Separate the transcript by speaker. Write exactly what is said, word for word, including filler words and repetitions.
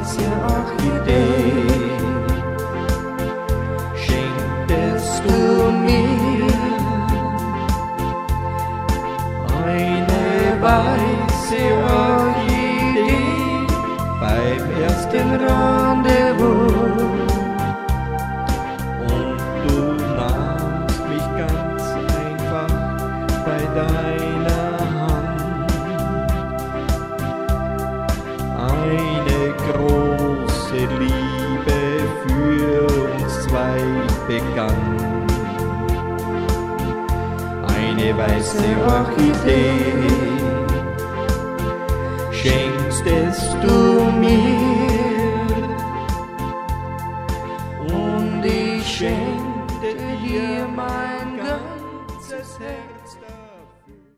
Speaker 1: weiße Orchidee schenktest du mir, eine weiße Orchidee beim ersten Rendezvous. Und du nahmst mich ganz einfach bei deiner Hand. Eine große Liebe für uns zwei begann. Eine weiße Orchidee schenkst du mir, und ich schenkte dir mein ganzes Herz.